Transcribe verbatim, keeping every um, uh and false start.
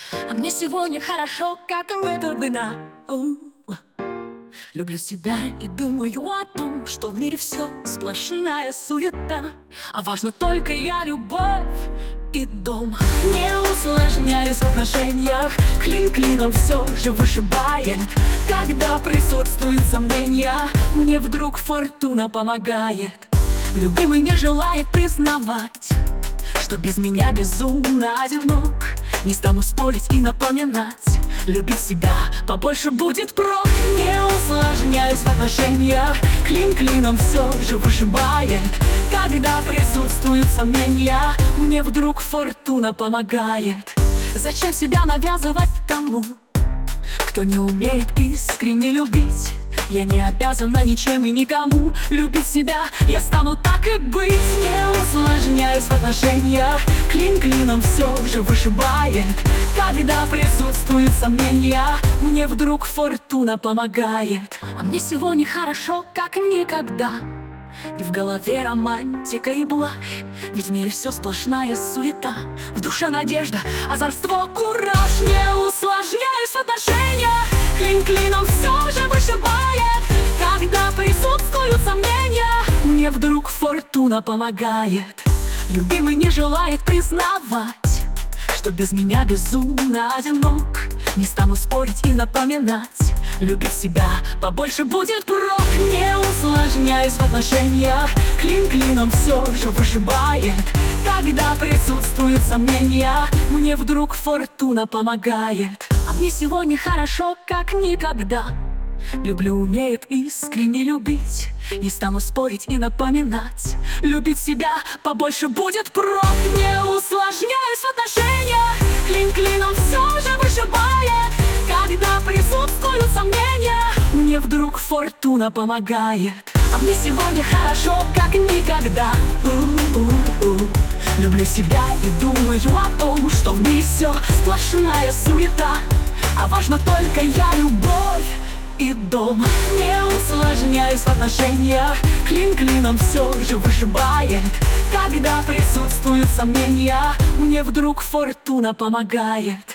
А мне сегодня хорошо, как выдохлена. Люблю себя и думаю о том, что в мире все сплошная суета. А важно только я, любовь и дом. Не усложняюсь в отношениях, клин клином все же вышибает. Когда присутствуют сомнения, мне вдруг фортуна помогает. Любимый не желает признавать, что без меня безумно одинок. Не стану спорить и напоминать, любить себя побольше будет прок. Не усложняюсь в отношениях, клин клином все же вышибает. Когда присутствуют сомнения, мне вдруг фортуна помогает. Зачем себя навязывать тому, кто не умеет искренне любить? Я не обязана ничем и никому. Любить себя я стану так и быть. Не усложняюсь в отношениях, клин клином все же вышибает. Когда присутствуют сомнения, мне вдруг фортуна помогает. А мне сегодня хорошо, как никогда. И в голове романтика и блажь, ведь в мире все сплошная суета. В душе надежда, озорство, кураж. Не усложняюсь в отношениях, клин клином все же вышибает. Когда присутствуют сомнения, мне вдруг фортуна помогает. Любимый не желает признавать, что без меня безумно одинок. Не стану спорить и напоминать, любить себя побольше будет прок. Не усложняюсь в отношениях, клин клином все же вышибает. Когда присутствуют сомнения, мне вдруг фортуна помогает. А мне сегодня хорошо, как никогда. Люблю, умеет искренне любить. Не стану спорить и напоминать, любить себя побольше будет прок. Не усложняюсь в отношениях, клин клином все же вышибает. Когда присутствуют сомнения, мне вдруг фортуна помогает. А мне сегодня хорошо, как никогда. У-у-у. Люблю себя и думаю о том, что в мире все сплошная суета. А важно только я, любовь и дом. Не усложняюсь в отношениях, клин клином все же вышибает. Когда присутствуют сомнения, мне вдруг фортуна помогает.